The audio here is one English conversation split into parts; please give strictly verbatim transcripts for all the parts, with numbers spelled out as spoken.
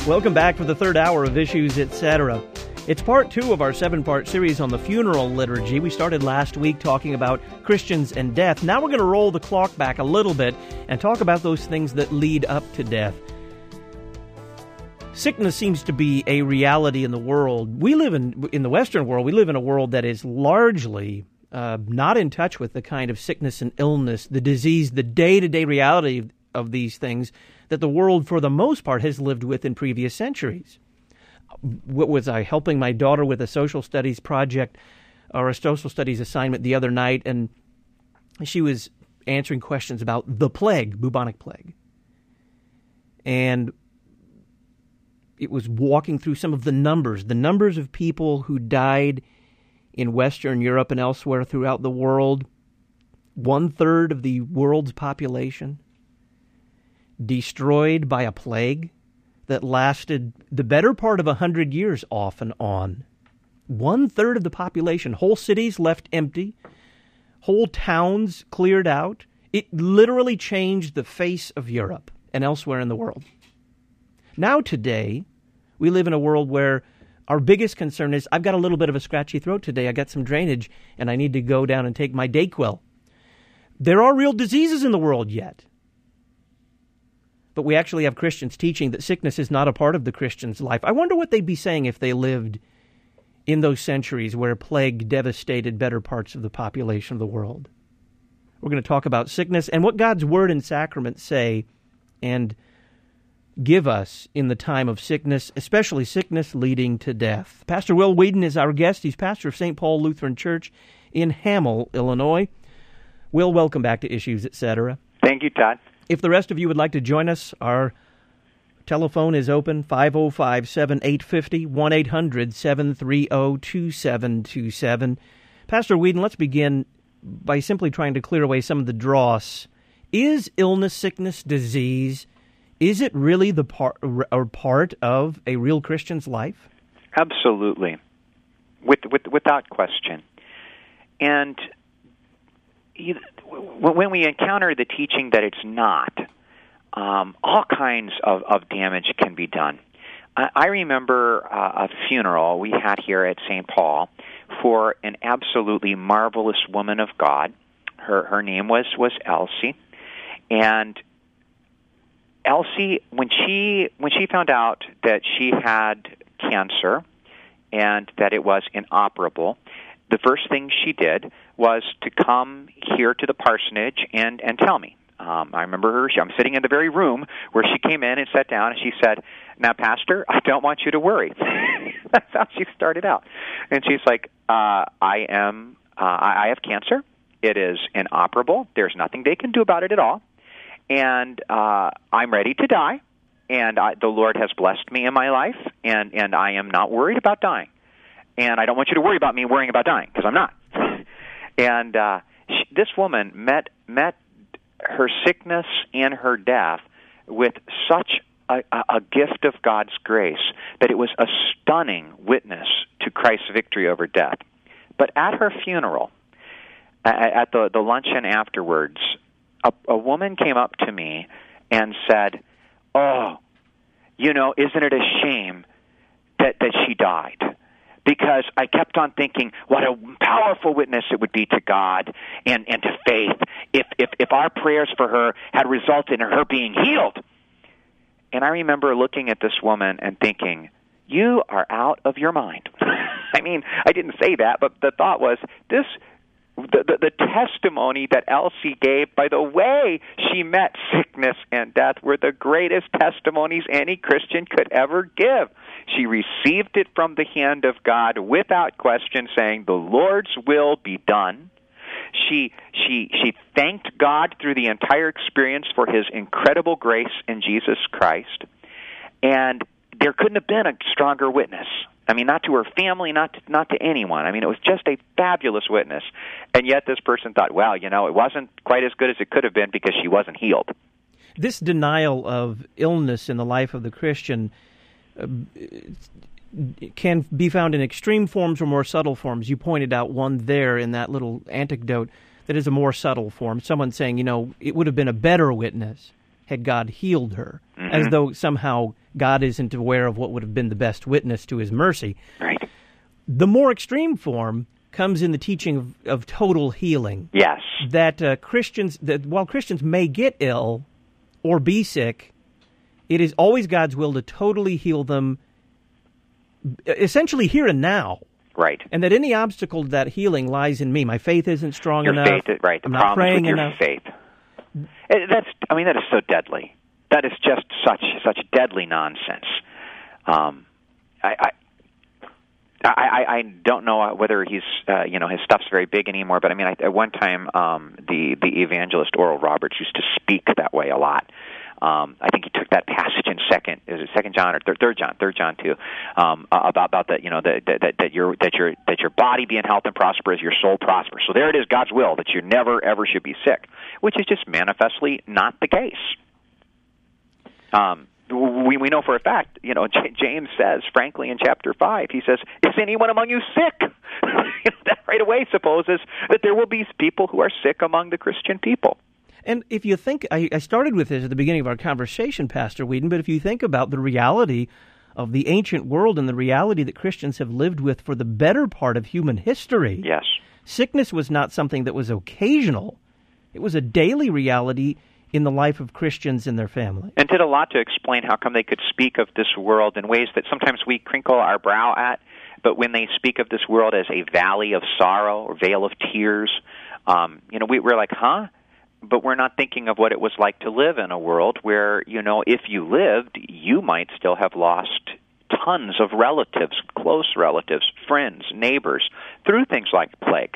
Welcome back for the third hour of Issues, et cetera. It's part two of our seven-part series on the funeral liturgy. We started last week talking about Christians and death. Now we're going to roll the clock back a little bit and talk about those things that lead up to death. Sickness seems to be a reality in the world. We live in, in the Western world, we live in a world that is largely uh, not in touch with the kind of sickness and illness, the disease, the day-to-day reality of these things that the world, for the most part, has lived with in previous centuries. What was I helping my daughter with a social studies project or a social studies assignment the other night, and she was answering questions about the plague, bubonic plague. And it was walking through some of the numbers, the numbers of people who died in Western Europe and elsewhere throughout the world, one-third of the world's population, destroyed by a plague that lasted the better part of a hundred years off and on. One-third of the population, whole cities left empty, whole towns cleared out. It literally changed the face of Europe and elsewhere in the world. Now today, we live in a world where our biggest concern is, I've got a little bit of a scratchy throat today, I got some drainage, and I need to go down and take my Dayquil. There are real diseases in the world yet. But we actually have Christians teaching that sickness is not a part of the Christian's life. I wonder what they'd be saying if they lived in those centuries where plague devastated better parts of the population of the world. We're going to talk about sickness and what God's Word and sacraments say and give us in the time of sickness, especially sickness leading to death. Pastor Will Whedon is our guest. He's pastor of Saint Paul Lutheran Church in Hamel, Illinois. Will, welcome back to Issues, et cetera. Thank you, Todd. If the rest of you would like to join us, our telephone is open, five oh five, seven eight five oh, one eight hundred, seven three oh, two seven two seven. Pastor Whedon, let's begin by simply trying to clear away some of the dross. Is illness, sickness, disease, is it really the part or part of a real Christian's life? Absolutely, with, with, without question. And you, when we encounter the teaching that it's not, um, all kinds of, of damage can be done. I, I remember uh, a funeral we had here at Saint Paul for an absolutely marvelous woman of God. Her her name was, was Elsie. And Elsie, when she when she found out that she had cancer and that it was inoperable, the first thing she did was to come here to the parsonage and, and tell me. Um, I remember her, she, I'm sitting in the very room where she came in and sat down, and she said, "Now, Pastor, I don't want you to worry." That's how she started out. And she's like, uh, I am, uh, I have cancer. It is inoperable. There's nothing they can do about it at all. And uh, I'm ready to die, and I, the Lord has blessed me in my life, and, and I am not worried about dying. And I don't want you to worry about me worrying about dying, because I'm not. And uh, she, this woman met met her sickness and her death with such a, a, a gift of God's grace that it was a stunning witness to Christ's victory over death. But at her funeral, at the, the luncheon afterwards, a, a woman came up to me and said, "Oh, you know, isn't it a shame that, that she died? Because I kept on thinking what a powerful witness it would be to God and, and to faith if, if, if our prayers for her had resulted in her being healed." And I remember looking at this woman and thinking, you are out of your mind. I mean, I didn't say that, but the thought was, this the, the, the testimony that Elsie gave by the way she met sickness and death were the greatest testimonies any Christian could ever give. She received it from the hand of God without question, saying, "The Lord's will be done." She she she thanked God through the entire experience for His incredible grace in Jesus Christ. And there couldn't have been a stronger witness. I mean, not to her family, not to, not to anyone. I mean, it was just a fabulous witness. And yet this person thought, well, you know, it wasn't quite as good as it could have been because she wasn't healed. This denial of illness in the life of the Christian uh, can be found in extreme forms or more subtle forms. You pointed out one there in that little anecdote that is a more subtle form. Someone saying, you know, it would have been a better witness had God healed her, mm-hmm. as though somehow God isn't aware of what would have been the best witness to his mercy. Right. The more extreme form comes in the teaching of, of total healing. Yes. That uh, Christians, that while Christians may get ill or be sick, it is always God's will to totally heal them, essentially here and now. Right. And that any obstacle to that healing lies in me. My faith isn't strong your enough. Faith, right. The I'm problem not praying with your enough. faith. It, that's. I mean, that is so deadly. That is just such such deadly nonsense. Um, I, I I, I don't know whether he's, uh, you know, his stuff's very big anymore. But I mean, I, at one time, um, the the evangelist Oral Roberts used to speak that way a lot. Um, I think he took that passage in second, is it Second John or third, third John, Third John too, um, about about that, you know, that that that your that your that your body be in health and prosper as your soul prospers. So there it is, God's will, that you never ever should be sick, which is just manifestly not the case. Um. We we know for a fact, you know, J- James says, frankly, in chapter five, he says, "Is anyone among you sick?" That right away supposes that there will be people who are sick among the Christian people. And if you think, I, I started with this at the beginning of our conversation, Pastor Whedon, but if you think about the reality of the ancient world and the reality that Christians have lived with for the better part of human history, yes, sickness was not something that was occasional. It was a daily reality in the life of Christians and their family. And did a lot to explain how come they could speak of this world in ways that sometimes we crinkle our brow at, but when they speak of this world as a valley of sorrow or vale of tears, um, you know, we, we're like, huh? But we're not thinking of what it was like to live in a world where, you know, if you lived, you might still have lost tons of relatives, close relatives, friends, neighbors, through things like plague.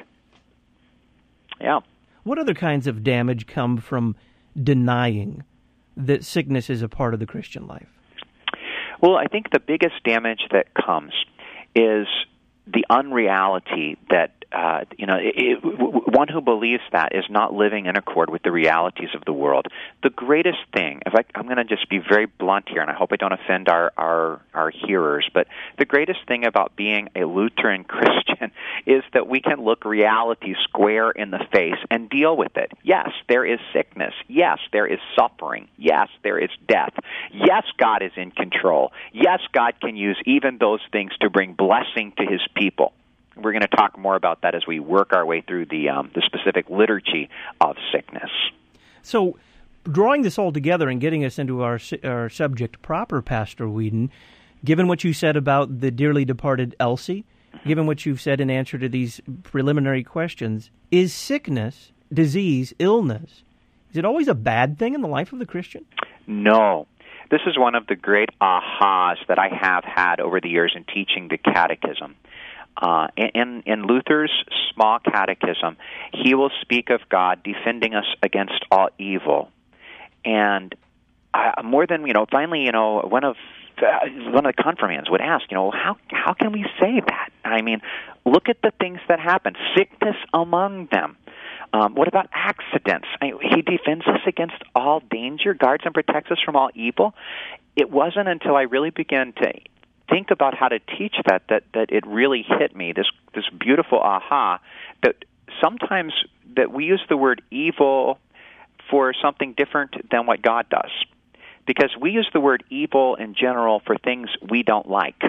Yeah. What other kinds of damage come from denying that sickness is a part of the Christian life? Well, I think the biggest damage that comes is the unreality that, uh, you know, it, it, one who believes that is not living in accord with the realities of the world. The greatest thing, if I, I'm going to just be very blunt here, and I hope I don't offend our, our, our hearers, but the greatest thing about being a Lutheran Christian is that we can look reality square in the face and deal with it. Yes, there is sickness. Yes, there is suffering. Yes, there is death. Yes, God is in control. Yes, God can use even those things to bring blessing to his people. We're going to talk more about that as we work our way through the um, the specific liturgy of sickness. So, drawing this all together and getting us into our our subject proper, Pastor Whedon, given what you said about the dearly departed Elsie, given what you've said in answer to these preliminary questions, is sickness, disease, illness, is it always a bad thing in the life of the Christian? No. This is one of the great ahas that I have had over the years in teaching the catechism. Uh, in, in Luther's small catechism, he will speak of God defending us against all evil. And uh, more than, you know, finally, you know, one of uh, one of the confirmands would ask, you know, how how can we say that? I mean, look at the things that happen. Sickness among them. Um, what about accidents? I mean, he defends us against all danger, guards and protects us from all evil. It wasn't until I really began to think about how to teach that, that that it really hit me, this this beautiful aha, that sometimes that we use the word evil for something different than what God does. Because we use the word evil in general for things we don't like,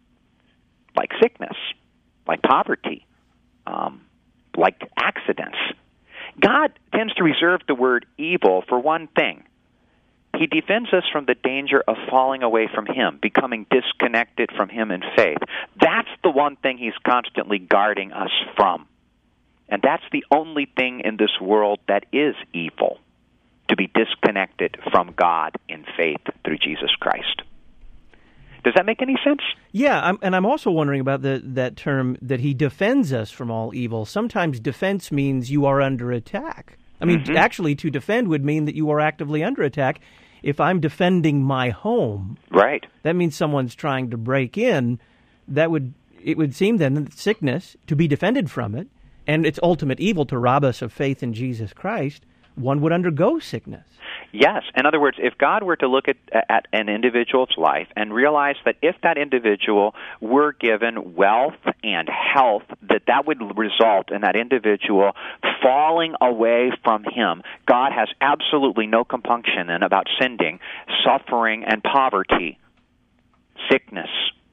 like sickness, like poverty, um, like accidents. God tends to reserve the word evil for one thing. He defends us from the danger of falling away from him, becoming disconnected from him in faith. That's the one thing he's constantly guarding us from. And that's the only thing in this world that is evil, to be disconnected from God in faith through Jesus Christ. Does that make any sense? Yeah, I'm, and I'm also wondering about the, that term that he defends us from all evil. Sometimes defense means you are under attack. I mean, mm-hmm. actually, to defend would mean that you are actively under attack. If I'm defending my home, right, that means someone's trying to break in. That would it would seem then that sickness, to be defended from it, and its ultimate evil to rob us of faith in Jesus Christ, one would undergo sickness. Yes. In other words, if God were to look at, at an individual's life and realize that if that individual were given wealth and health, that that would result in that individual falling away from Him, God has absolutely no compunction in about sending suffering and poverty, sickness,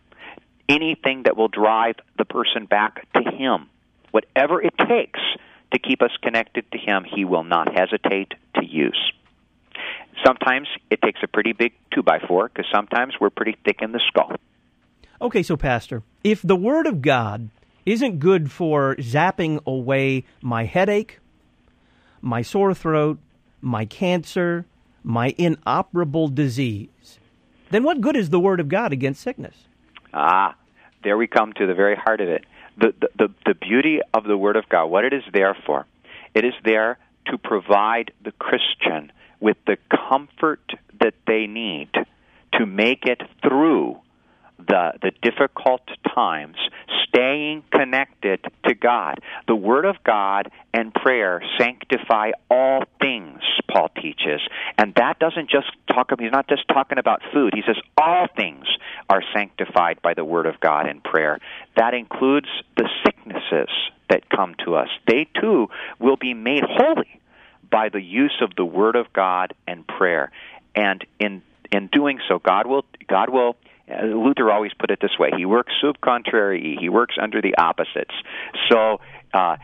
anything that will drive the person back to Him. Whatever it takes to keep us connected to Him, He will not hesitate to use. Sometimes it takes a pretty big two by four because sometimes we're pretty thick in the skull. Okay, so Pastor, if the Word of God isn't good for zapping away my headache, my sore throat, my cancer, my inoperable disease, then what good is the Word of God against sickness? Ah, there we come to the very heart of it. The, the, the, the beauty of the Word of God, what it is there for. It is there to provide the Christian with the comfort that they need to make it through the the difficult times, staying connected to God. The Word of God and prayer sanctify all things, Paul teaches. And that doesn't just talk about, he's not just talking about food. He says all things are sanctified by the Word of God and prayer. That includes the sicknesses that come to us. They too will be made holy by the use of the Word of God and prayer. And in in doing so, God will, God will, uh, Luther always put it this way, he works sub contrarii, he works under the opposites. So uh,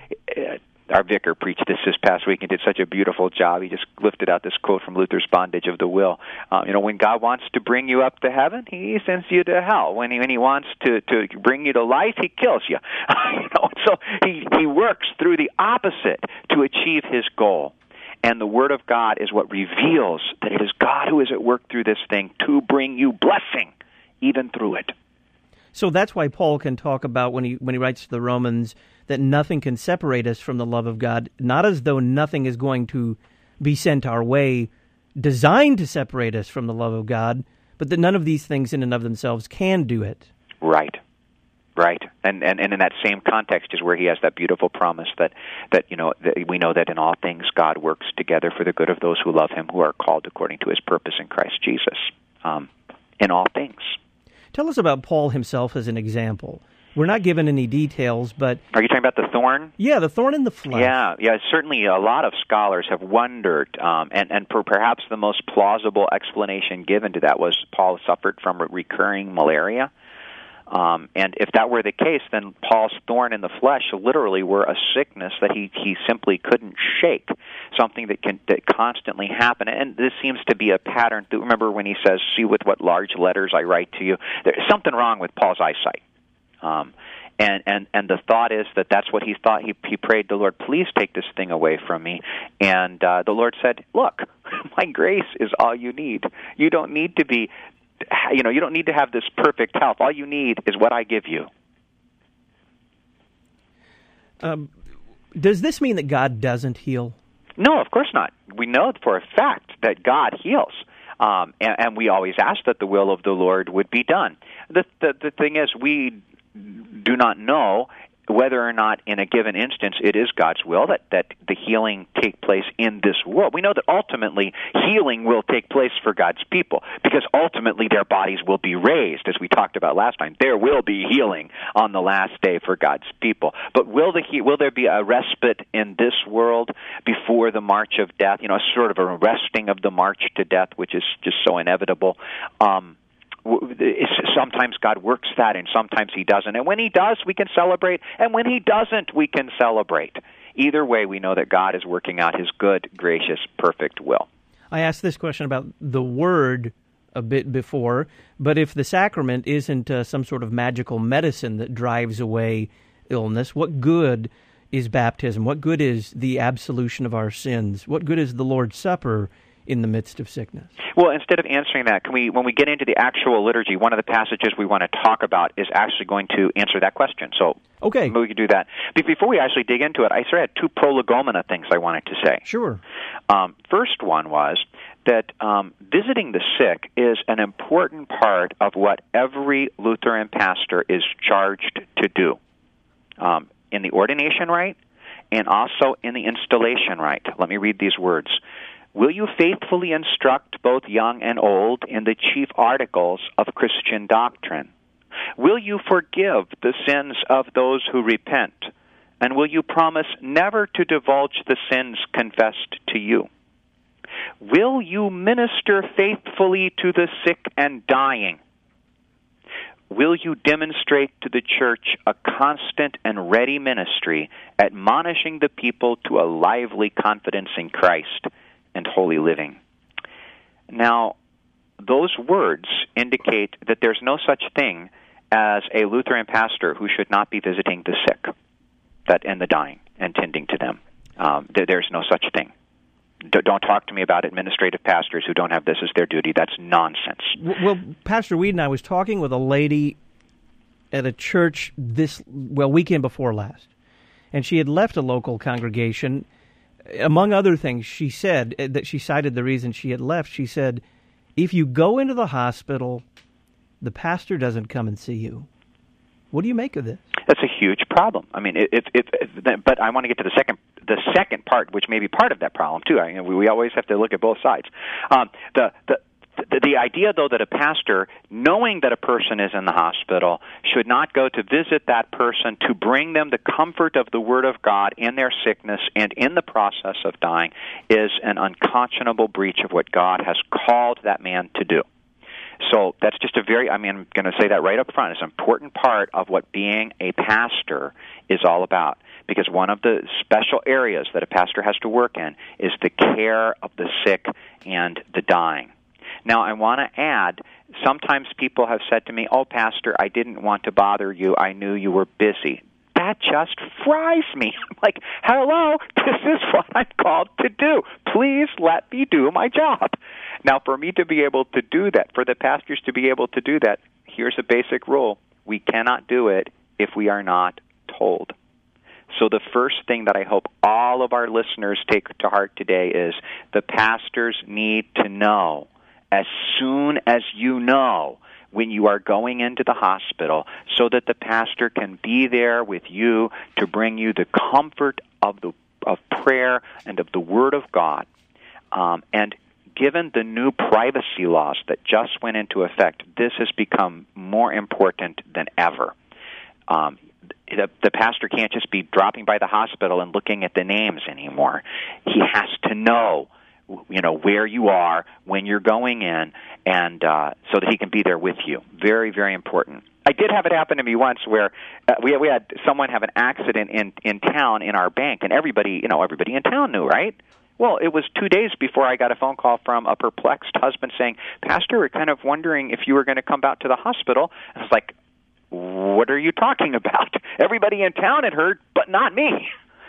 our vicar preached this this past week and did such a beautiful job. He just lifted out this quote from Luther's Bondage of the Will. Uh, you know, when God wants to bring you up to heaven, He sends you to hell. When He, when he wants to, to bring you to life, He kills you. you know, so he, he works through the opposite to achieve His goal. And the Word of God is what reveals that it is God who is at work through this thing to bring you blessing, even through it. So that's why Paul can talk about, when he when he writes to the Romans, that nothing can separate us from the love of God, not as though nothing is going to be sent our way designed to separate us from the love of God, but that none of these things in and of themselves can do it. Right. Right, and, and and in that same context is where he has that beautiful promise that, that you know, that we know that in all things God works together for the good of those who love Him, who are called according to His purpose in Christ Jesus. Um, in all things. Tell us about Paul himself as an example. We're not given any details, but... Are you talking about the thorn? Yeah, the thorn in the flesh. Yeah, yeah. Certainly a lot of scholars have wondered, um, and, and per, perhaps the most plausible explanation given to that was Paul suffered from recurring malaria. Um, and if that were the case, then Paul's thorn in the flesh literally were a sickness that he, he simply couldn't shake, something that can that constantly happened. And this seems to be a pattern. Remember when he says, "See with what large letters I write to you"? There's something wrong with Paul's eyesight. Um, and, and, and the thought is that that's what he thought. He, he prayed the Lord, please take this thing away from me. And uh, the Lord said, look, my grace is all you need. You don't need to be... You know, you don't need to have this perfect health. All you need is what I give you. Um, does this mean that God doesn't heal? No, of course not. We know for a fact that God heals. Um, and, and we always ask that the will of the Lord would be done. The, the, the thing is, we do not know whether or not in a given instance it is God's will that, that the healing take place in this world. We know that ultimately healing will take place for God's people because ultimately their bodies will be raised, as we talked about last time. There will be healing on the last day for God's people. But will the will there be a respite in this world before the march of death? You know, sort of a resting of the march to death, which is just so inevitable. Um Sometimes God works that, and sometimes He doesn't. And when He does, we can celebrate. And when He doesn't, we can celebrate. Either way, we know that God is working out His good, gracious, perfect will. I asked this question about the Word a bit before, but if the sacrament isn't uh, some sort of magical medicine that drives away illness, what good is baptism? What good is the absolution of our sins? What good is the Lord's Supper in the midst of sickness? Well, instead of answering that, can we, when we get into the actual liturgy, one of the passages we want to talk about is actually going to answer that question. So okay, maybe we could do that. But before we actually dig into it, I sort of had two prolegomena things I wanted to say. Sure. Um, first one was that um, visiting the sick is an important part of what every Lutheran pastor is charged to do um, in the ordination rite and also in the installation rite. Let me read these words. Will you faithfully instruct both young and old in the chief articles of Christian doctrine? Will you forgive the sins of those who repent? And will you promise never to divulge the sins confessed to you? Will you minister faithfully to the sick and dying? Will you demonstrate to the church a constant and ready ministry, admonishing the people to a lively confidence in Christ and holy living? Now, those words indicate that there's no such thing as a Lutheran pastor who should not be visiting the sick that and the dying and tending to them. Um, there, there's no such thing. D- don't talk to me about administrative pastors who don't have this as their duty. That's nonsense. Well, Pastor Weed and I was talking with a lady at a church this, well, weekend before last, and she had left a local congregation. Among other things, she said that she cited the reason she had left. She said, if you go into the hospital, the pastor doesn't come and see you. What do you make of this? That's a huge problem. I mean, if, if, if but I want to get to the second the second part, which may be part of that problem too. I mean, we always have to look at both sides. Um, the the The, the idea, though, that a pastor, knowing that a person is in the hospital, should not go to visit that person to bring them the comfort of the Word of God in their sickness and in the process of dying, is an unconscionable breach of what God has called that man to do. So that's just a very, I mean, I'm going to say that right up front. It's an important part of what being a pastor is all about. Because one of the special areas that a pastor has to work in is the care of the sick and the dying. Now, I want to add, sometimes people have said to me, oh, Pastor, I didn't want to bother you. I knew you were busy. That just fries me. I'm like, hello, this is what I'm called to do. Please let me do my job. Now, for me to be able to do that, for the pastors to be able to do that, here's a basic rule. We cannot do it if we are not told. So the first thing that I hope all of our listeners take to heart today is the pastors need to know, as soon as you know, when you are going into the hospital, so that the pastor can be there with you to bring you the comfort of the of prayer and of the Word of God. Um, and given the new privacy laws that just went into effect, this has become more important than ever. Um, the, the pastor can't just be dropping by the hospital and looking at the names anymore. He has to know, you know, where you are, when you're going in, and uh, so that he can be there with you. Very, very important. I did have it happen to me once where uh, we we had someone have an accident in in town in our bank, and everybody, you know, everybody in town knew, right? Well, it was two days before I got a phone call from a perplexed husband saying, Pastor, we're kind of wondering if you were going to come out to the hospital. And I was like, what are you talking about? Everybody in town had heard, but not me.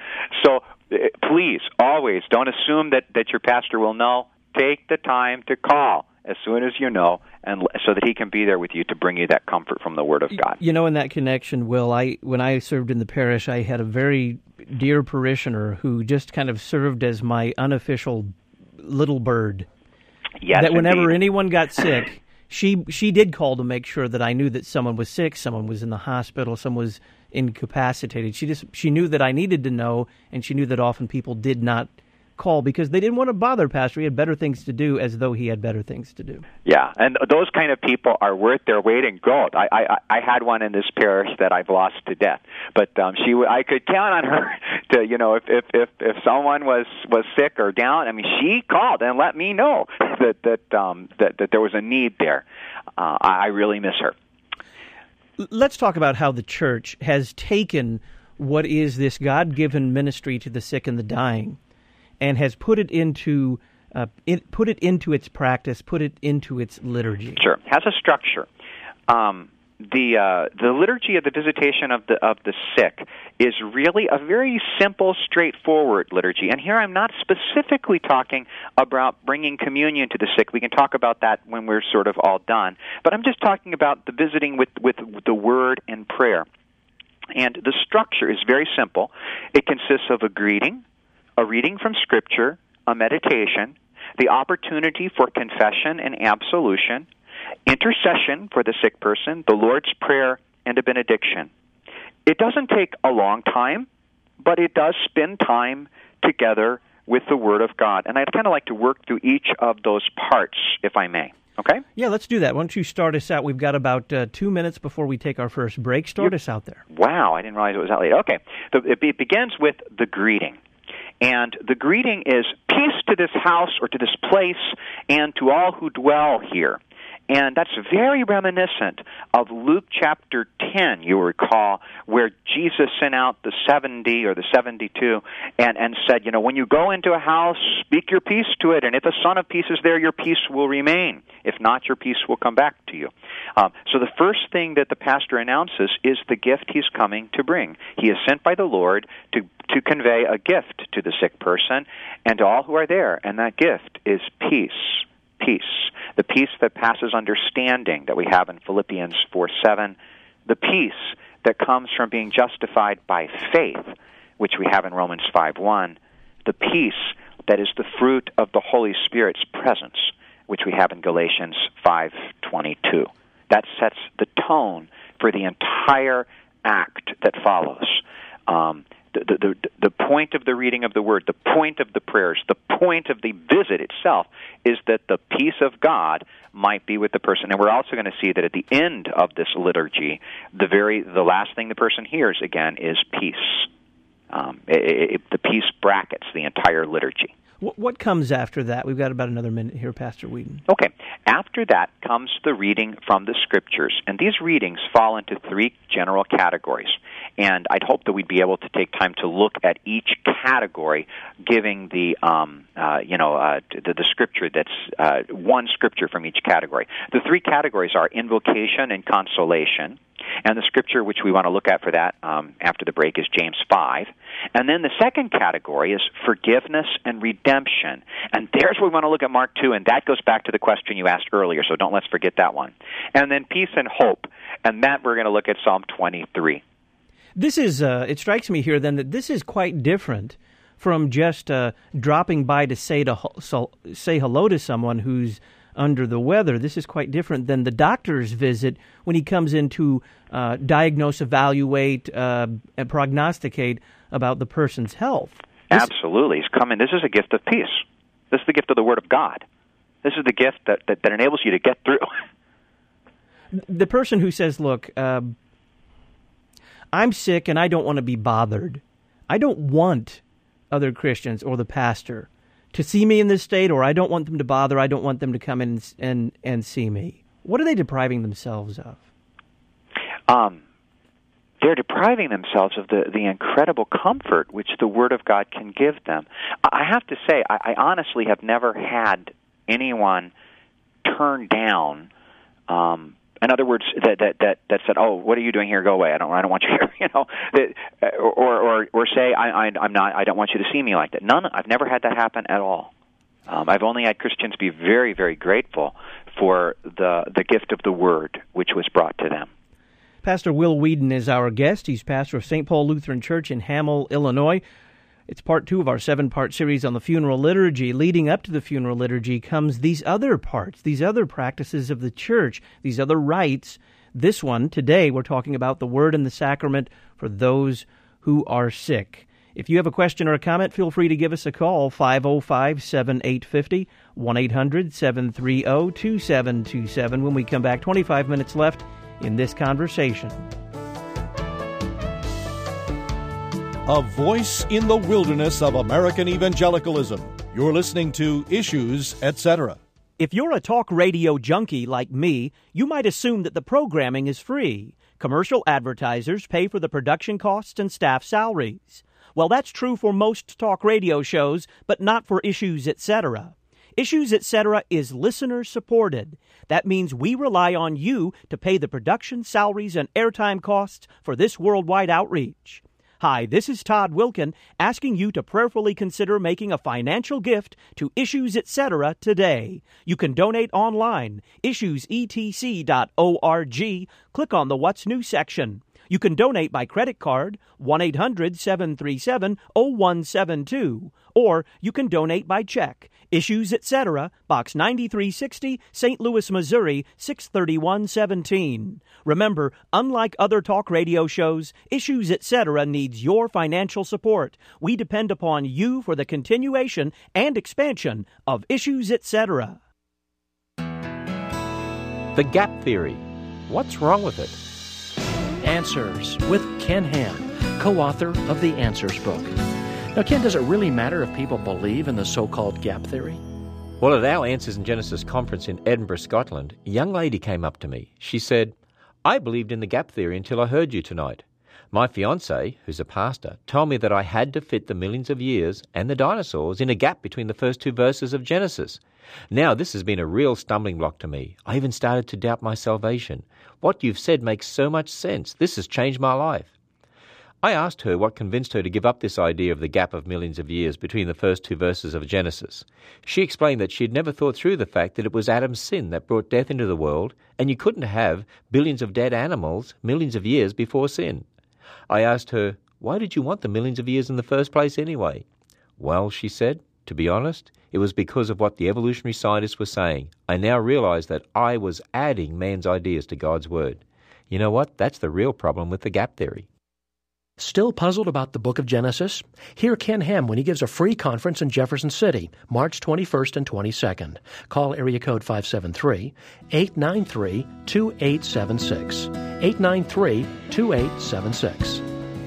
So please, always, don't assume that, that your pastor will know. Take the time to call as soon as you know, and so that he can be there with you to bring you that comfort from the Word of God. You know, in that connection, Will, I when I served in the parish, I had a very dear parishioner who just kind of served as my unofficial little bird. Yes, that whenever indeed. anyone got sick, she she did call to make sure that I knew that someone was sick, someone was in the hospital, someone was incapacitated. She just she knew that I needed to know, and she knew that often people did not call because they didn't want to bother Pastor. He had better things to do, as though he had better things to do. Yeah, and those kind of people are worth their weight in gold. I I, I had one in this parish that I've lost to death, but um, she I could count on her to, you know, if if if, if someone was, was sick or down, I mean, she called and let me know that that um that, that there was a need there. Uh, I, I really miss her. Let's talk about how the church has taken what is this God-given ministry to the sick and the dying, and has put it into uh, it, put it into its practice, put it into its liturgy. Sure, has a structure. Um, the uh, the liturgy of the visitation of the of the sick is really a very simple, straightforward liturgy. And here I'm not specifically talking about bringing communion to the sick. We can talk about that when we're sort of all done. But I'm just talking about the visiting with with the Word and prayer. And the structure is very simple. It consists of a greeting, a reading from Scripture, a meditation, the opportunity for confession and absolution, intercession for the sick person, the Lord's Prayer, and a benediction. It doesn't take a long time, but it does spend time together with the Word of God. And I'd kind of like to work through each of those parts, if I may. Okay? Yeah, let's do that. Why don't you start us out? We've got about uh, two minutes before we take our first break. Start you, us out there. Wow, I didn't realize it was that late. Okay. So it, it begins with the greeting. And the greeting is, peace to this house or to this place and to all who dwell here. And that's very reminiscent of Luke chapter ten, you recall, where Jesus sent out the seventy or the seventy-two and, and said, you know, when you go into a house, speak your peace to it, and if a son of peace is there, your peace will remain. If not, your peace will come back to you. Um, so the first thing that the pastor announces is the gift he's coming to bring. He is sent by the Lord to, to convey a gift to the sick person and to all who are there, and that gift is peace. Peace, the peace that passes understanding that we have in Philippians four seven, the peace that comes from being justified by faith, which we have in Romans five one, the peace that is the fruit of the Holy Spirit's presence, which we have in Galatians five twenty-two. That sets the tone for the entire act that follows. Um, The, the, the point of the reading of the Word, the point of the prayers, the point of the visit itself is that the peace of God might be with the person. And we're also going to see that at the end of this liturgy, the very the last thing the person hears, again, is peace. Um, it, it, the peace brackets the entire liturgy. What, what comes after that? We've got about another minute here, Pastor Whedon. Okay. After that comes the reading from the Scriptures. And these readings fall into three general categories. And I'd hope that we'd be able to take time to look at each category, giving the, um, uh, you know, uh, the, the Scripture that's uh, one Scripture from each category. The three categories are invocation and consolation. And the Scripture which we want to look at for that um, after the break is James five. And then the second category is forgiveness and redemption. And there's where we want to look at Mark two, and that goes back to the question you asked earlier, so don't let's forget that one. And then peace and hope, and that we're going to look at Psalm twenty-three. This is, uh, it strikes me here then that this is quite different from just uh, dropping by to say to so, say hello to someone who's under the weather. This is quite different than the doctor's visit when he comes in to uh, diagnose, evaluate, uh, and prognosticate about the person's health. This Absolutely. He's coming. This is a gift of peace. This is the gift of the Word of God. This is the gift that, that, that enables you to get through. The person who says, look, uh, I'm sick and I don't want to be bothered. I don't want other Christians or the pastor to see me in this state, or I don't want them to bother. I don't want them to come in and and, and see me. What are they depriving themselves of? Um, they're depriving themselves of the, the incredible comfort which the Word of God can give them. I have to say, I, I honestly have never had anyone turn down um In other words, that, that that that said, "Oh, what are you doing here? Go away! I don't I don't want you here." You know, that, or or or say, I, I "I'm not. I don't want you to see me like that." None. I've never had that happen at all. Um, I've only had Christians be very very grateful for the the gift of the Word which was brought to them. Pastor Will Whedon is our guest. He's pastor of Saint Paul Lutheran Church in Hamel, Illinois. It's part two of our seven-part series on the funeral liturgy. Leading up to the funeral liturgy comes these other parts, these other practices of the church, these other rites. This one, today, we're talking about the Word and the Sacrament for those who are sick. If you have a question or a comment, feel free to give us a call, five oh five, seven eight five oh, one eight hundred, seven three oh, two seven two seven. When we come back, twenty-five minutes left in this conversation. A voice in the wilderness of American evangelicalism. You're listening to Issues, et cetera. If you're a talk radio junkie like me, you might assume that the programming is free. Commercial advertisers pay for the production costs and staff salaries. Well, that's true for most talk radio shows, but not for Issues, et cetera. Issues, et cetera is listener-supported. That means we rely on you to pay the production salaries and airtime costs for this worldwide outreach. Hi, this is Todd Wilkin, asking you to prayerfully consider making a financial gift to Issues, et cetera today. You can donate online, issues e t c dot org. Click on the What's New section. You can donate by credit card, one eight hundred, seven three seven, oh one seven two, or you can donate by check. Issues, et cetera, Box ninety-three sixty, Saint Louis, Missouri, six thirty-one seventeen. Remember, unlike other talk radio shows, Issues, et cetera needs your financial support. We depend upon you for the continuation and expansion of Issues, et cetera. The gap theory. What's wrong with it? Answers with Ken Ham, co-author of the Answers book. Now, Ken, does it really matter if people believe in the so-called gap theory? Well, at our Answers in Genesis conference in Edinburgh, Scotland, a young lady came up to me. She said, I believed in the gap theory until I heard you tonight. My fiancé, who's a pastor, told me that I had to fit the millions of years and the dinosaurs in a gap between the first two verses of Genesis. Now, this has been a real stumbling block to me. I even started to doubt my salvation. What you've said makes so much sense. This has changed my life. I asked her what convinced her to give up this idea of the gap of millions of years between the first two verses of Genesis. She explained that she had never thought through the fact that it was Adam's sin that brought death into the world, and you couldn't have billions of dead animals millions of years before sin. I asked her, why did you want the millions of years in the first place anyway? Well, she said, to be honest, it was because of what the evolutionary scientists were saying. I now realize that I was adding man's ideas to God's Word. You know what? That's the real problem with the gap theory. Still puzzled about the book of Genesis? Hear Ken Ham when he gives a free conference in Jefferson City, March twenty-first and twenty-second. Call area code five seven three, eight nine three, two eight seven six. eight nine three, two eight seven six.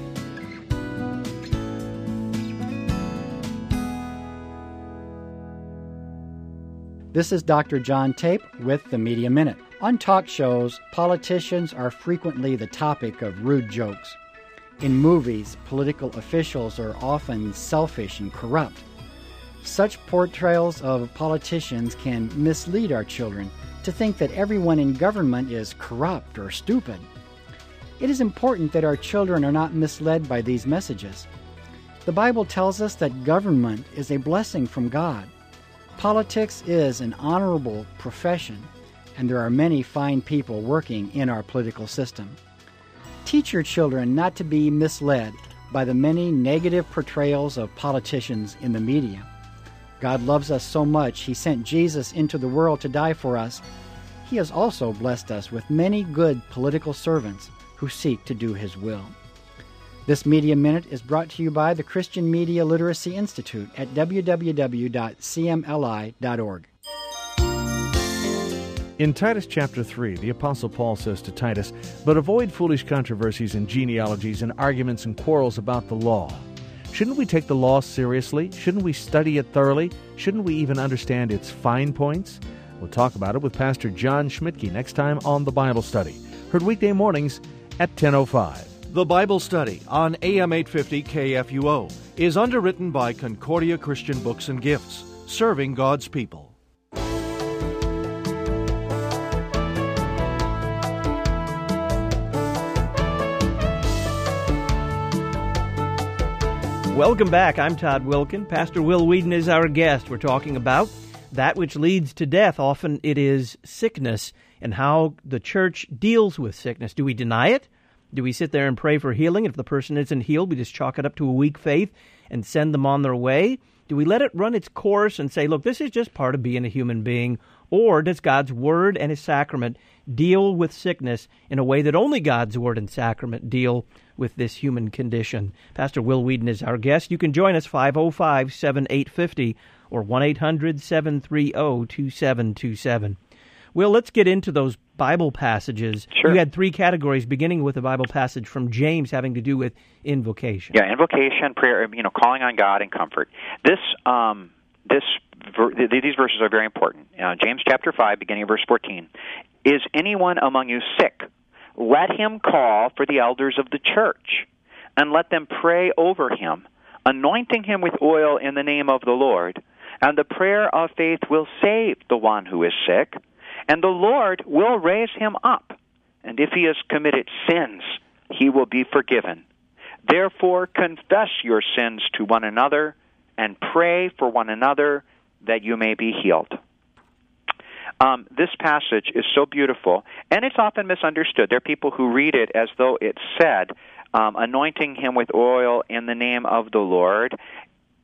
This is Doctor John Tape with the Media Minute. On talk shows, politicians are frequently the topic of rude jokes. In movies, political officials are often selfish and corrupt. Such portrayals of politicians can mislead our children to think that everyone in government is corrupt or stupid. It is important that our children are not misled by these messages. The Bible tells us that government is a blessing from God. Politics is an honorable profession, and there are many fine people working in our political system. Teach your children not to be misled by the many negative portrayals of politicians in the media. God loves us so much, He sent Jesus into the world to die for us. He has also blessed us with many good political servants who seek to do His will. This Media Minute is brought to you by the Christian Media Literacy Institute at w w w dot c m l i dot org. In Titus chapter three, the Apostle Paul says to Titus, "But avoid foolish controversies and genealogies and arguments and quarrels about the law." Shouldn't we take the law seriously? Shouldn't we study it thoroughly? Shouldn't we even understand its fine points? We'll talk about it with Pastor John Schmidtke next time on The Bible Study. Heard weekday mornings at ten oh five. The Bible Study on A M eight fifty K F U O is underwritten by Concordia Christian Books and Gifts, serving God's people. Welcome back. I'm Todd Wilkin. Pastor Will Whedon is our guest. We're talking about that which leads to death. Often it is sickness and how the church deals with sickness. Do we deny it? Do we sit there and pray for healing? If the person isn't healed, we just chalk it up to a weak faith and send them on their way? Do we let it run its course and say, look, this is just part of being a human being? Or does God's Word and His sacrament deal with sickness in a way that only God's Word and sacrament deal with this human condition? Pastor Will Whedon is our guest. You can join us five oh five, seven eight five oh or one eight hundred, seven three zero, two seven two seven. Will, let's get into those Bible passages. Sure. You had three categories, beginning with a Bible passage from James having to do with invocation. Yeah, invocation, prayer, you know, calling on God and comfort. This, um, this, ver- these verses are very important. Uh, James chapter five, beginning of verse fourteen. Is anyone among you sick? Let him call for the elders of the church, and let them pray over him, anointing him with oil in the name of the Lord. And the prayer of faith will save the one who is sick, and the Lord will raise him up. And if he has committed sins, he will be forgiven. Therefore, confess your sins to one another, and pray for one another that you may be healed. Um, this passage is so beautiful, and it's often misunderstood. There are people who read it as though it said, um, anointing him with oil in the name of the Lord.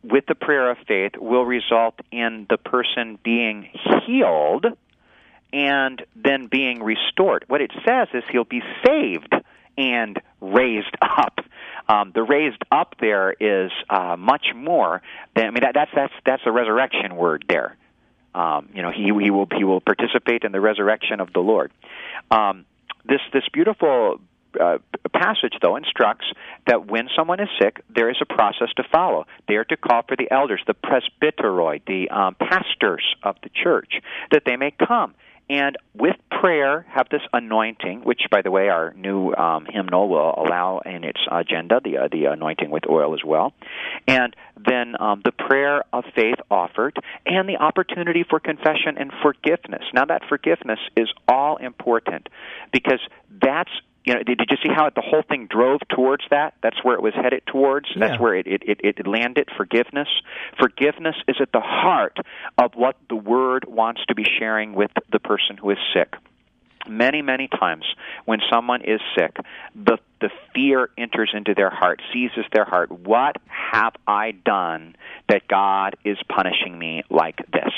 with the prayer of faith will result in the person being healed and then being restored. What it says is he'll be saved and raised up. Um, the raised up there is uh, much more than, I mean, that, that's that's that's a resurrection word there. Um, you know, he he will he will participate in the resurrection of the Lord. Um, this this beautiful uh, passage, though, instructs that when someone is sick, there is a process to follow. They are to call for the elders, the presbyteroi, the um, pastors of the church, that they may come. And with prayer, have this anointing, which, by the way, our new um, hymnal will allow in its agenda, the uh, the anointing with oil as well. And then um, the prayer of faith offered, and the opportunity for confession and forgiveness. Now, that forgiveness is all important, because that's, you know, did you see how the whole thing drove towards that? That's where it was headed towards. Yeah. That's where it, it, it, it landed, forgiveness. Forgiveness is at the heart of what the Word wants to be sharing with the person who is sick. Many, many times when someone is sick, the, the fear enters into their heart, seizes their heart. What have I done that God is punishing me like this?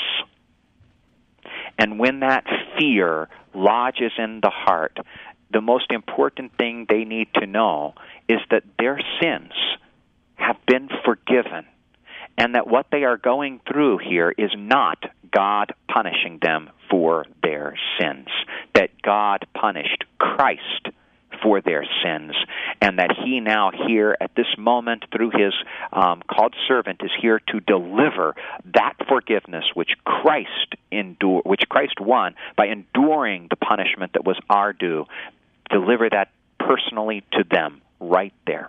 And when that fear lodges in the heart, the most important thing they need to know is that their sins have been forgiven, and that what they are going through here is not God punishing them for their sins, that God punished Christ for their sins, and that he now here at this moment through his um, called servant is here to deliver that forgiveness which Christ endure, which Christ won by enduring the punishment that was our due. Deliver that personally to them right there.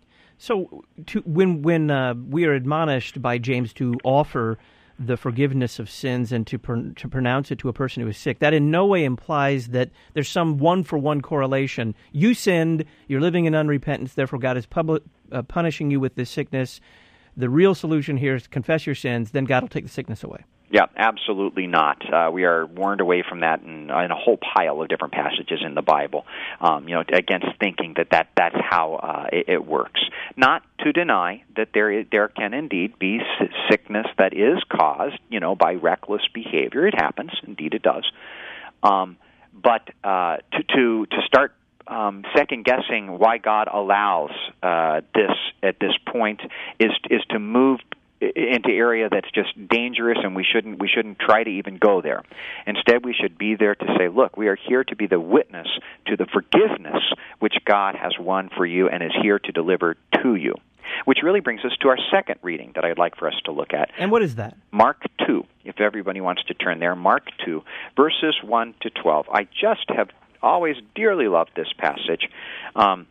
So to, when when uh, we are admonished by James to offer the forgiveness of sins and to pr- to pronounce it to a person who is sick, that in no way implies that there's some one-for-one correlation. You sinned, you're living in unrepentance, therefore God is public, uh, punishing you with this sickness. The real solution here is to confess your sins, then God will take the sickness away. Yeah, absolutely not. Uh, we are warned away from that in, in a whole pile of different passages in the Bible, um, you know, against thinking that, that that's how uh, it, it works. Not to deny that there is, there can indeed be sickness that is caused, you know, by reckless behavior. It happens. Indeed it does. Um, but uh, to, to, to start Um, second-guessing why God allows uh, this at this point is is to move into area that's just dangerous, and we shouldn't we shouldn't try to even go there. Instead, we should be there to say, look, we are here to be the witness to the forgiveness which God has won for you and is here to deliver to you. Which really brings us to our second reading that I'd like for us to look at. And what is that? Mark two, if everybody wants to turn there. Mark two, verses one to twelve. I just have always dearly loved this passage. Um,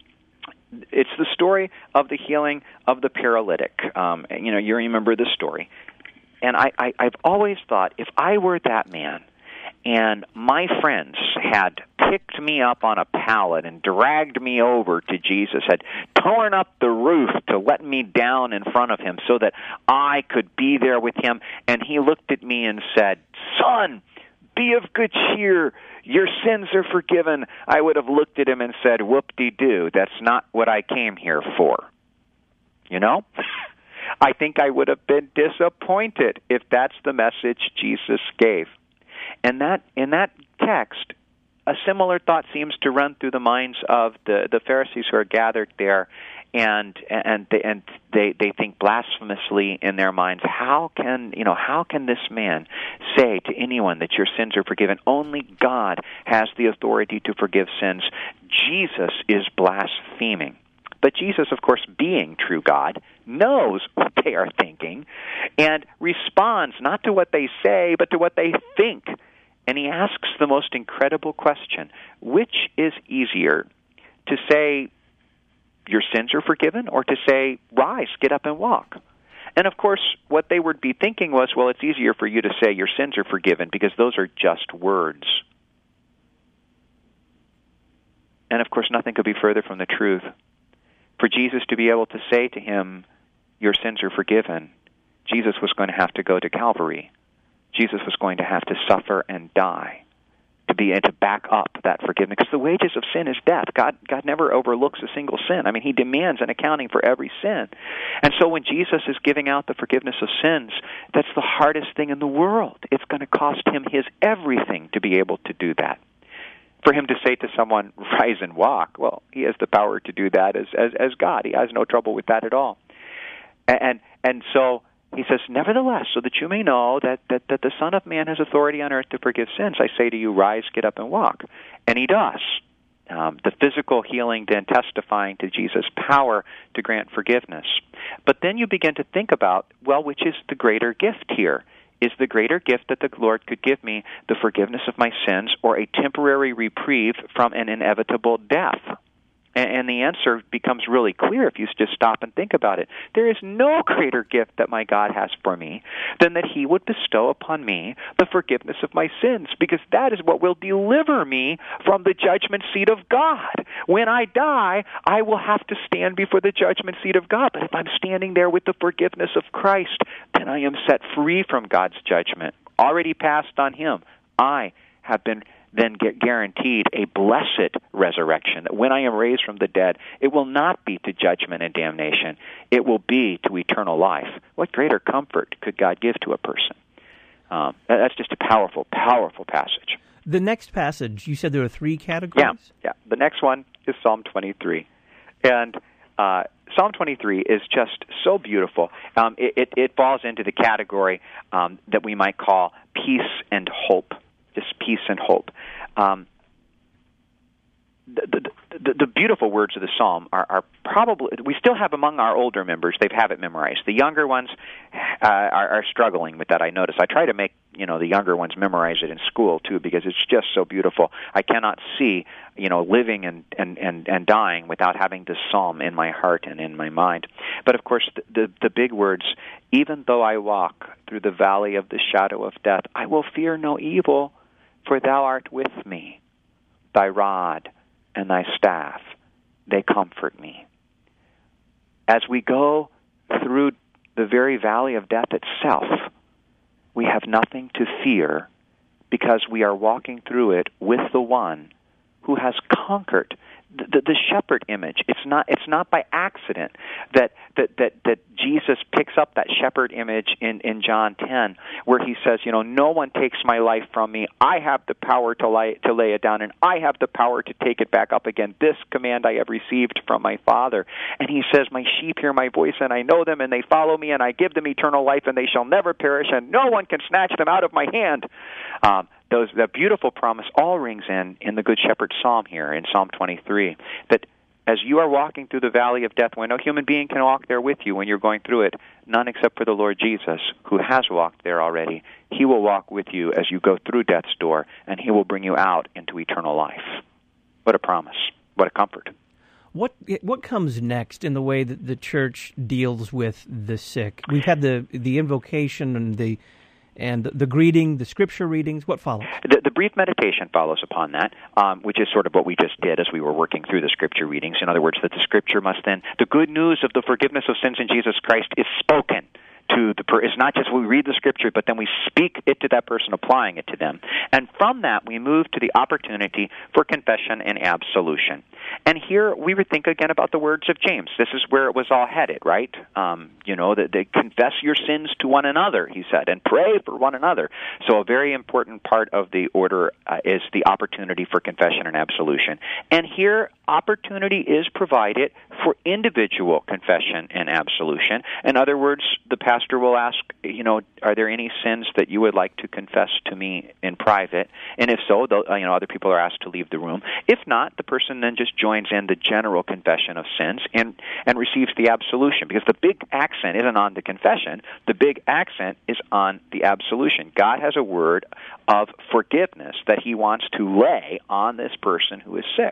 it's the story of the healing of the paralytic. Um, you know, you remember the story. And I, I, I've always thought, if I were that man and my friends had picked me up on a pallet and dragged me over to Jesus, had torn up the roof to let me down in front of him so that I could be there with him, and he looked at me and said, "Son, be of good cheer, your sins are forgiven," I would have looked at him and said, "Whoop-de-doo, that's not what I came here for." You know? I think I would have been disappointed if that's the message Jesus gave. And that in that text, a similar thought seems to run through the minds of the, the Pharisees who are gathered there, and and they, and they they think blasphemously in their minds, how can you know how can this man say to anyone that your sins are forgiven? Only God has the authority to forgive sins. Jesus is blaspheming. But Jesus, of course, being true God, knows what they are thinking and responds not to what they say, but to what they think. And he asks the most incredible question: which is easier, to say your sins are forgiven, or to say, rise, get up and walk? And of course, what they would be thinking was, well, it's easier for you to say your sins are forgiven because those are just words. And of course, nothing could be further from the truth. For Jesus to be able to say to him, your sins are forgiven, Jesus was going to have to go to Calvary. Jesus was going to have to suffer and die to be and to back up that forgiveness. Because the wages of sin is death. God, God never overlooks a single sin. I mean, He demands an accounting for every sin. And so when Jesus is giving out the forgiveness of sins, that's the hardest thing in the world. It's going to cost Him His everything to be able to do that. For Him to say to someone, rise and walk, well, He has the power to do that as as, as God. He has no trouble with that at all. And and, and so He says, nevertheless, so that you may know that, that, that the Son of Man has authority on earth to forgive sins, I say to you, rise, get up, and walk. And He does. Um, the physical healing then testifying to Jesus' power to grant forgiveness. But then you begin to think about, well, which is the greater gift here? Is the greater gift that the Lord could give me the forgiveness of my sins or a temporary reprieve from an inevitable death? And the answer becomes really clear if you just stop and think about it. There is no greater gift that my God has for me than that He would bestow upon me the forgiveness of my sins, because that is what will deliver me from the judgment seat of God. When I die, I will have to stand before the judgment seat of God. But if I'm standing there with the forgiveness of Christ, then I am set free from God's judgment, already passed on Him. I have been then get guaranteed a blessed resurrection, that when I am raised from the dead, it will not be to judgment and damnation. It will be to eternal life. What greater comfort could God give to a person? Um, that's just a powerful, powerful passage. The next passage, you said there are three categories? Yeah, yeah. The next one is Psalm twenty-three. And uh, Psalm twenty-three is just so beautiful. Um, it, it, it falls into the category um, that we might call peace and hope. Just peace and hope. Um, the, the, the, the beautiful words of the psalm are, are probably, we still have among our older members, they have it memorized. The younger ones uh, are, are struggling with that, I notice. I try to make, you know, the younger ones memorize it in school, too, because it's just so beautiful. I cannot see, you know, living and, and, and, and dying without having this psalm in my heart and in my mind. But, of course, the, the, the big words, even though I walk through the valley of the shadow of death, I will fear no evil, for thou art with me. Thy rod and thy staff, they comfort me. As we go through the very valley of death itself, we have nothing to fear because we are walking through it with the one who has conquered. The, the, the shepherd image, it's not it's not by accident that, that, that, that Jesus picks up that shepherd image in, in John ten, where He says, you know, no one takes my life from me. I have the power to lay, to lay it down, and I have the power to take it back up again. This command I have received from my Father. And He says, my sheep hear my voice, and I know them, and they follow me, and I give them eternal life, and they shall never perish, and no one can snatch them out of my hand. Um, Those, that beautiful promise all rings in in the Good Shepherd Psalm here in Psalm twenty-three, that as you are walking through the valley of death, when no human being can walk there with you when you're going through it, none except for the Lord Jesus, who has walked there already. He will walk with you as you go through death's door, and He will bring you out into eternal life. What a promise. What a comfort. What what comes next in the way that the church deals with the sick? We've had the the invocation and the And the greeting, the scripture readings, what follows? The, the brief meditation follows upon that, um, which is sort of what we just did as we were working through the scripture readings. In other words, that the scripture must then, the good news of the forgiveness of sins in Jesus Christ is spoken to the per- it's not just we read the scripture, but then we speak it to that person, applying it to them. And from that, we move to the opportunity for confession and absolution. And here we would think again about the words of James. This is where it was all headed, right? Um, you know, that they confess your sins to one another, he said, and pray for one another. So a very important part of the order uh, is the opportunity for confession and absolution. And here, opportunity is provided for individual confession and absolution. In other words, the pastor will ask, you know, are there any sins that you would like to confess to me in private? And if so, you know, other people are asked to leave the room. If not, the person then just joins in the general confession of sins and, and receives the absolution, because the big accent isn't on the confession. The big accent is on the absolution. God has a word of forgiveness that he wants to lay on this person who is sick.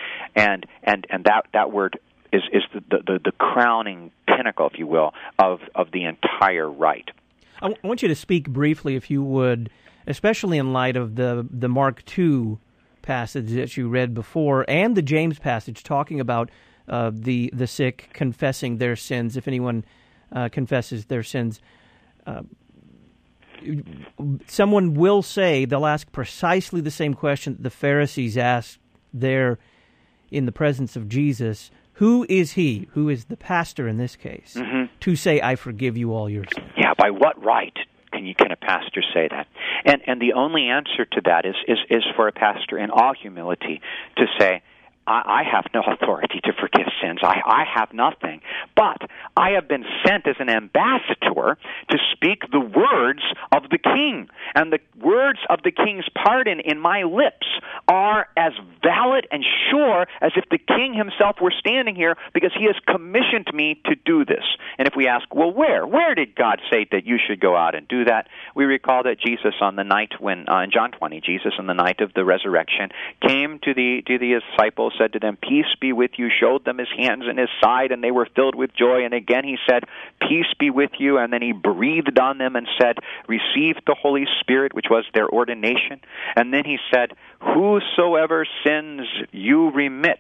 And and and that, that word is, is the, the, the crowning pinnacle, if you will, of, of the entire rite. I, w- I want you to speak briefly, if you would, especially in light of the, the Mark two passage that you read before and the James passage talking about uh, the, the sick confessing their sins, if anyone uh, confesses their sins. Uh, someone will say, they'll ask precisely the same question that the Pharisees asked there in the presence of Jesus. Who is he, who is the pastor in this case, mm-hmm. to say, I forgive you all your sins? Yeah, by what right can you can a pastor say that? And and the only answer to that is is, is for a pastor in all humility to say, I, I have no authority to forgive sins. I, I have nothing. But I have been sent as an ambassador to speak the words of the king. And the words of the king's pardon in my lips are as valid and sure as if the king himself were standing here, because he has commissioned me to do this. And if we ask, well, where? Where did God say that you should go out and do that? We recall that Jesus on the night when, uh, in John twenty, Jesus on the night of the resurrection came to the to the disciples, said to them, peace be with you, showed them his hands and his side, and they were filled with joy. And again he said, peace be with you, and then he breathed on them and said, receive the Holy Spirit, which was their ordination. And then he said, whosoever sins you remit,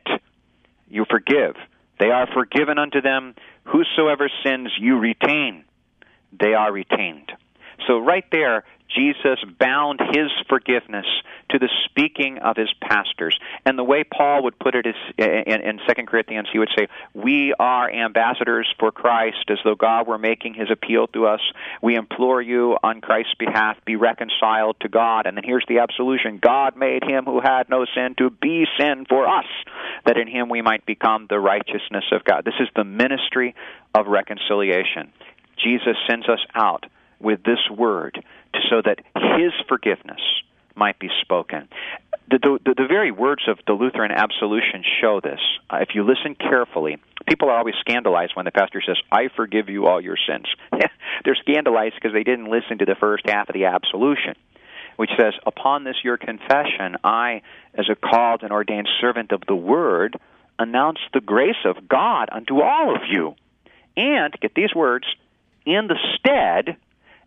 you forgive. They are forgiven unto them. Whosoever sins you retain, they are retained. So right there, Jesus bound his forgiveness to the speaking of his pastors. And the way Paul would put it is, in, in Second Corinthians, he would say, we are ambassadors for Christ, as though God were making his appeal to us. We implore you on Christ's behalf, be reconciled to God. And then here's the absolution. God made him who had no sin to be sin for us, that in him we might become the righteousness of God. This is the ministry of reconciliation. Jesus sends us out with this word so that his forgiveness might be spoken. The, the, the very words of the Lutheran absolution show this. Uh, if you listen carefully, people are always scandalized when the pastor says, I forgive you all your sins. They're scandalized because they didn't listen to the first half of the absolution, which says, upon this your confession, I, as a called and ordained servant of the word, announce the grace of God unto all of you. And, get these words, in the stead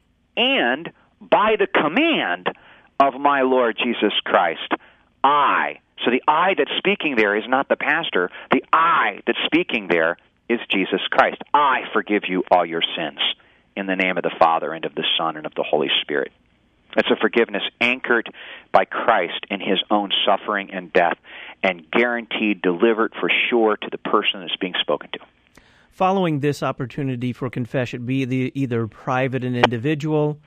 and by the command of my Lord Jesus Christ, I. So the I that's speaking there is not the pastor. The I that's speaking there is Jesus Christ. I forgive you all your sins in the name of the Father and of the Son and of the Holy Spirit. It's a forgiveness anchored by Christ in his own suffering and death, and guaranteed delivered for sure to the person that's being spoken to. Following this opportunity for confession, be it either private and individual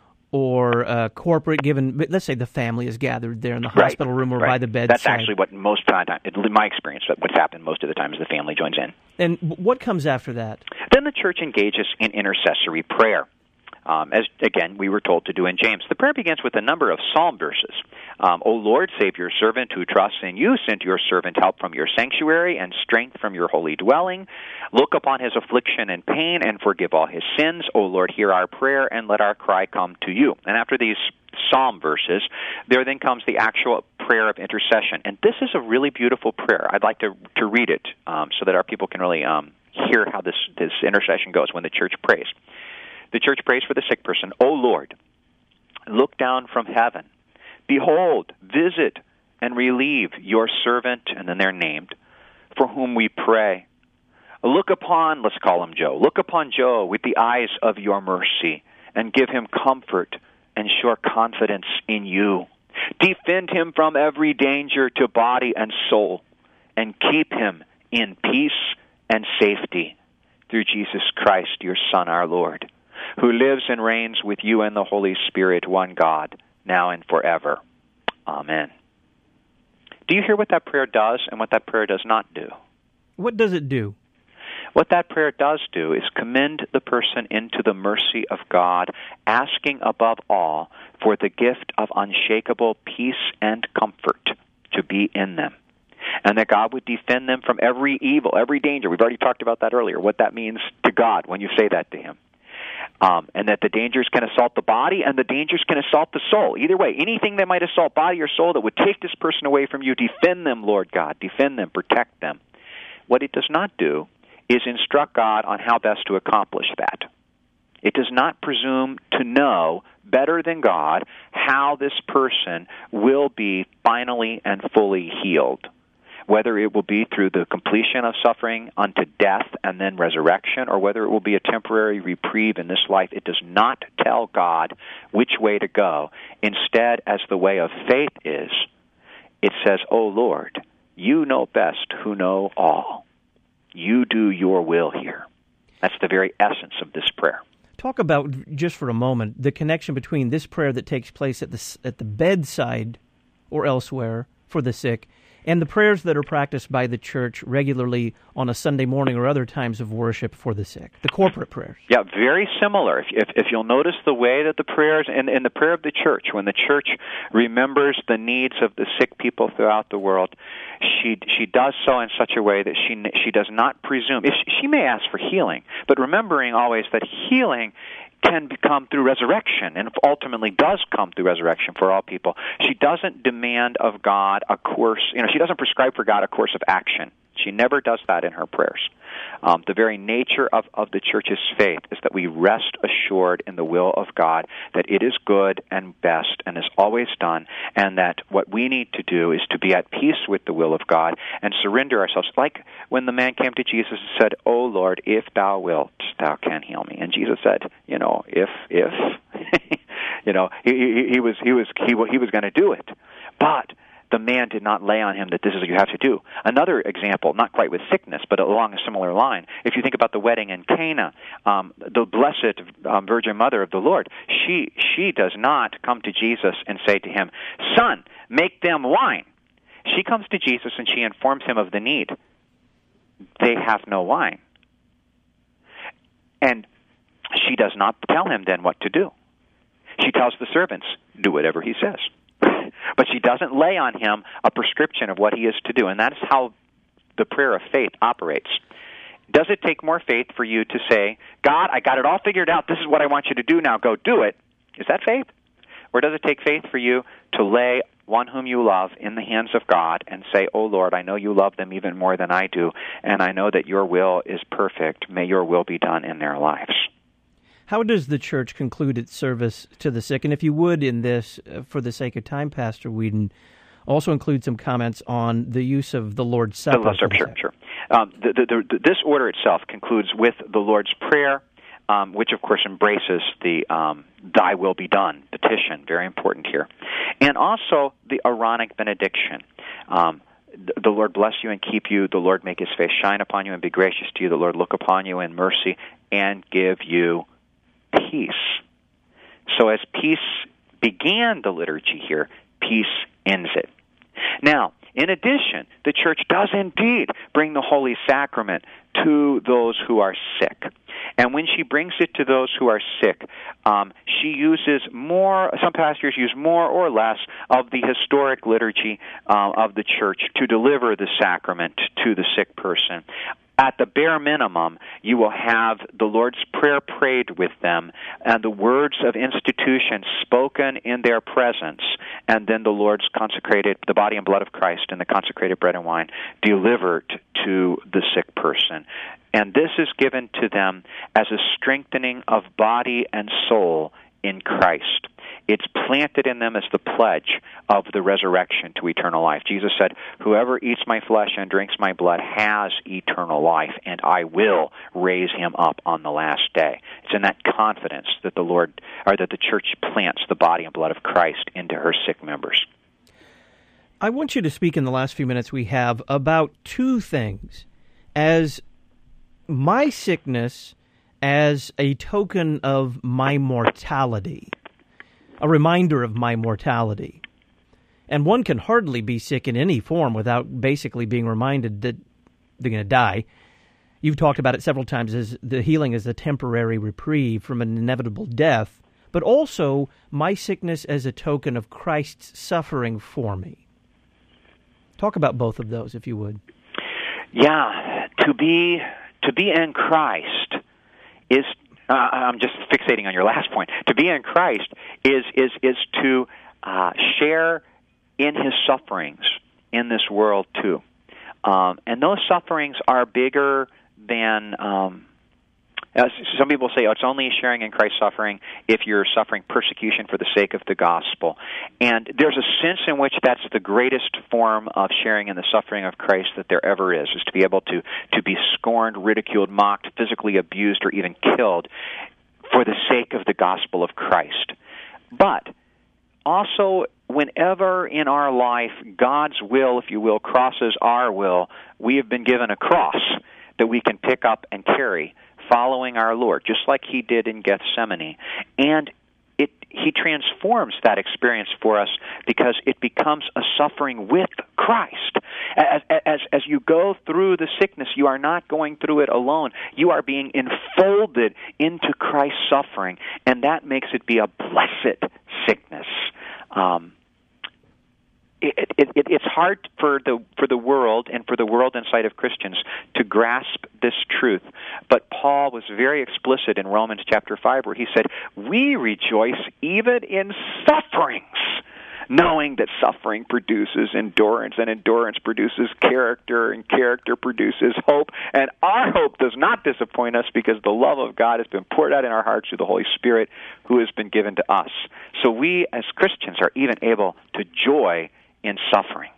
or uh, corporate, given, let's say the family is gathered there in the hospital right, room or right. by the bedside. That's actually what most time, in my experience, what's happened most of the time is the family joins in. And what comes after that? Then the church engages in intercessory prayer. Um, as, again, we were told to do in James. The prayer begins with a number of psalm verses. Um, O Lord, save your servant who trusts in you. Send your servant help from your sanctuary and strength from your holy dwelling. Look upon his affliction and pain and forgive all his sins. O Lord, hear our prayer and let our cry come to you. And after these psalm verses, there then comes the actual prayer of intercession. And this is a really beautiful prayer. I'd like to, to read it um, so that our people can really um, hear how this, this intercession goes when the church prays. The church prays for the sick person. O Lord, look down from heaven. Behold, visit and relieve your servant, and then they're named, for whom we pray. Look upon, let's call him Joe, look upon Joe with the eyes of your mercy, and give him comfort and sure confidence in you. Defend him from every danger to body and soul, and keep him in peace and safety through Jesus Christ, your Son, our Lord, who lives and reigns with you and the Holy Spirit, one God, now and forever. Amen. Do you hear what that prayer does and what that prayer does not do? What does it do? What that prayer does do is commend the person into the mercy of God, asking above all for the gift of unshakable peace and comfort to be in them, and that God would defend them from every evil, every danger. We've already talked about that earlier, what that means to God when you say that to him. Um, and that the dangers can assault the body and the dangers can assault the soul. Either way, anything that might assault body or soul that would take this person away from you, defend them, Lord God. Defend them, protect them. What it does not do is instruct God on how best to accomplish that. It does not presume to know better than God how this person will be finally and fully healed. whether it will be through the completion of suffering unto death and then resurrection, or whether it will be a temporary reprieve in this life. It does not tell God which way to go. Instead, as the way of faith is, it says, "O Lord, you know best who know all. You do your will here." That's the very essence of this prayer. Talk about, just for a moment, the connection between this prayer that takes place at the at the bedside or elsewhere for the sick and the prayers that are practiced by the church regularly on a Sunday morning or other times of worship for the sick, the corporate prayers. Yeah, very similar. If, if, if you'll notice the way that the prayers, in, in the prayer of the church, when the church remembers the needs of the sick people throughout the world, she she does so in such a way that she she does not presume. If she, she may ask for healing, but remembering always that healing can come through resurrection, and ultimately does come through resurrection for all people. She doesn't demand of God a course, you know, she doesn't prescribe for God a course of action. She never does that in her prayers. Um, the very nature of, of the church's faith is that we rest assured in the will of God, that it is good and best and is always done, and that what we need to do is to be at peace with the will of God and surrender ourselves. Like when the man came to Jesus and said, "O Lord, if thou wilt, thou can heal me." And Jesus said, you know, if, if, you know, he, he, he was, he was, he, he was going to do it. But the man did not lay on him that this is what you have to do. Another example, not quite with sickness, but along a similar line, if you think about the wedding in Cana, um, the blessed um, Virgin Mother of the Lord, she she does not come to Jesus and say to him, "Son, make them wine." She comes to Jesus and she informs him of the need. They have no wine. And she does not tell him then what to do. She tells the servants, "Do whatever he says." But she doesn't lay on him a prescription of what he is to do, and that's how the prayer of faith operates. Does it take more faith for you to say, "God, I got it all figured out. This is what I want you to do now. Go do it"? Is that faith? Or does it take faith for you to lay one whom you love in the hands of God and say, "Oh Lord, I know you love them even more than I do, and I know that your will is perfect. May your will be done in their lives"? How does the church conclude its service to the sick? And if you would, in this, uh, for the sake of time, Pastor Whedon, also include some comments on the use of the Lord's Supper. The Lord's Supper, sure, sure. Um, the, the, the, this order itself concludes with the Lord's Prayer, um, which, of course, embraces the um, "Thy will be done" petition, very important here, and also the Aaronic benediction. Um, The Lord bless you and keep you. The Lord make his face shine upon you and be gracious to you. The Lord look upon you in mercy and give you peace. So as peace began the liturgy here, peace ends it. Now, in addition, the church does indeed bring the Holy Sacrament to those who are sick. And when she brings it to those who are sick, um, she uses more, some pastors use more or less of the historic liturgy uh, of the church to deliver the sacrament to the sick person. At the bare minimum, you will have the Lord's Prayer prayed with them and the words of institution spoken in their presence, and then the Lord's consecrated, the body and blood of Christ and the consecrated bread and wine delivered to the sick person. And this is given to them as a strengthening of body and soul in Christ. It's planted in them as the pledge of the resurrection to eternal life. Jesus said, "Whoever eats my flesh and drinks my blood has eternal life, and I will raise him up on the last day." It's in that confidence that the Lord, or that the church plants the body and blood of Christ into her sick members. I want you to speak in the last few minutes we have about two things. As my sickness as a token of my mortality, a reminder of my mortality. And one can hardly be sick in any form without basically being reminded that they're going to die. You've talked about it several times as the healing is a temporary reprieve from an inevitable death, but also my sickness as a token of Christ's suffering for me. Talk about both of those, if you would. Yeah, to be to be in Christ is, uh, I'm just fixating on your last point, to be in Christ is is is to uh, share in his sufferings in this world too. Um, and those sufferings are bigger than, um, Uh, some people say, oh, it's only sharing in Christ's suffering if you're suffering persecution for the sake of the gospel. And there's a sense in which that's the greatest form of sharing in the suffering of Christ that there ever is, is to be able to, to be scorned, ridiculed, mocked, physically abused, or even killed for the sake of the gospel of Christ. But also, whenever in our life God's will, if you will, crosses our will, we have been given a cross that we can pick up and carry, following our Lord, just like he did in Gethsemane. And it, he transforms that experience for us because it becomes a suffering with Christ. As, as, as you go through the sickness, you are not going through it alone. You are being enfolded into Christ's suffering, and that makes it be a blessed sickness. Um, It, it, it, it's hard for the for the world and for the world inside of Christians to grasp this truth. But Paul was very explicit in Romans chapter five, where he said, "We rejoice even in sufferings, knowing that suffering produces endurance, and endurance produces character, and character produces hope. And our hope does not disappoint us, because the love of God has been poured out in our hearts through the Holy Spirit, who has been given to us." So we, as Christians, are even able to joy in suffering.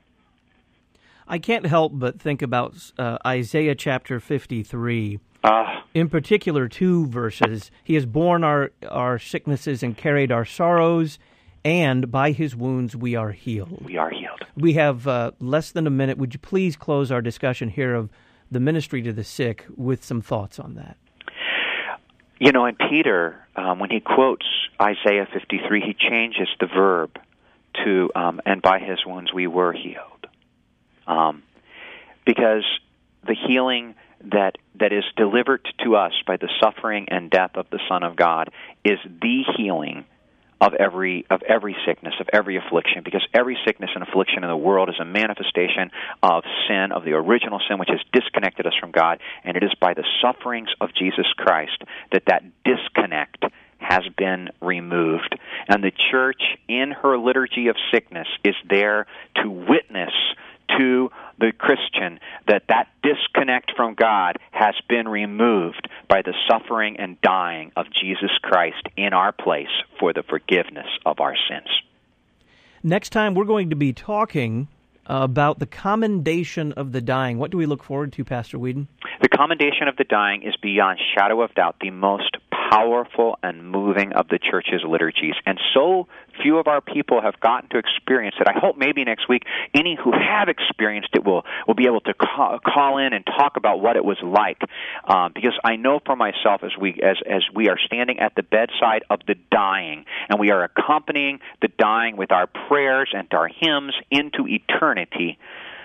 I can't help but think about uh, Isaiah chapter fifty-three. Uh, In particular, two verses. He has borne our, our sicknesses and carried our sorrows, and by his wounds we are healed. We are healed. We have uh, less than a minute. Would you please close our discussion here of the ministry to the sick with some thoughts on that? You know, and Peter, um, when he quotes Isaiah fifty-three, he changes the verb to, um, and by his wounds we were healed. Um, because the healing that that is delivered to us by the suffering and death of the Son of God is the healing of every of every sickness, of every affliction, because every sickness and affliction in the world is a manifestation of sin, of the original sin which has disconnected us from God, and it is by the sufferings of Jesus Christ that that disconnect has been removed. And the church, in her liturgy of sickness, is there to witness to the Christian that that disconnect from God has been removed by the suffering and dying of Jesus Christ in our place for the forgiveness of our sins. Next time, we're going to be talking about the commendation of the dying. What do we look forward to, Pastor Whedon? The commendation of the dying is beyond shadow of doubt the most powerful and moving of the church's liturgies. And so few of our people have gotten to experience it. I hope maybe next week any who have experienced it will, will be able to call, call in and talk about what it was like. Um, because I know for myself, as we as as we are standing at the bedside of the dying, and we are accompanying the dying with our prayers and our hymns into eternity,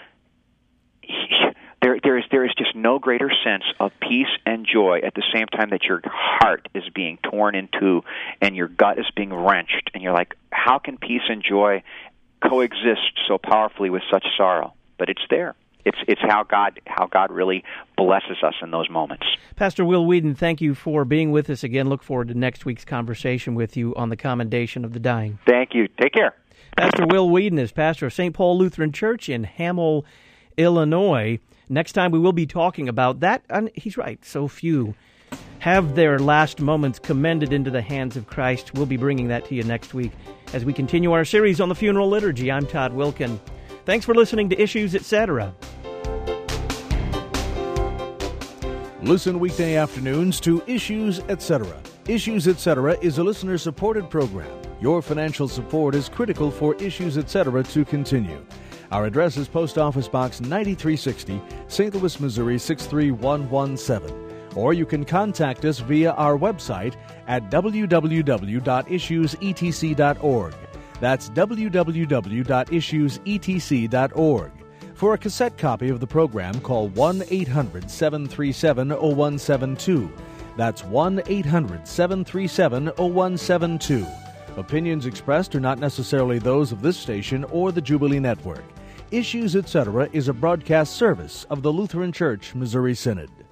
There, there is there is just no greater sense of peace and joy at the same time that your heart is being torn in two and your gut is being wrenched, and you're like, how can peace and joy coexist so powerfully with such sorrow? But it's there. It's it's how God how God really blesses us in those moments. Pastor Will Whedon, thank you for being with us again. Look forward to next week's conversation with you on the commendation of the dying. Thank you. Take care. Pastor Will Whedon is pastor of Saint Paul Lutheran Church in Hamel, Illinois. Next time we will be talking about that. And he's right, so few have their last moments commended into the hands of Christ. We'll be bringing that to you next week as we continue our series on the funeral liturgy. I'm Todd Wilkin. Thanks for listening to Issues, et cetera. Listen weekday afternoons to Issues, et cetera. Issues, et cetera is a listener-supported program. Your financial support is critical for Issues, et cetera to continue. Our address is Post Office Box ninety-three sixty, Saint Louis, Missouri six three one one seven. Or you can contact us via our website at w w w dot issues e t c dot org. That's w w w dot issues e t c dot org. For a cassette copy of the program, call one eight hundred seven three seven oh one seven two. That's one eight hundred seven three seven oh one seven two. Opinions expressed are not necessarily those of this station or the Jubilee Network. Issues, et cetera is a broadcast service of the Lutheran Church Missouri Synod.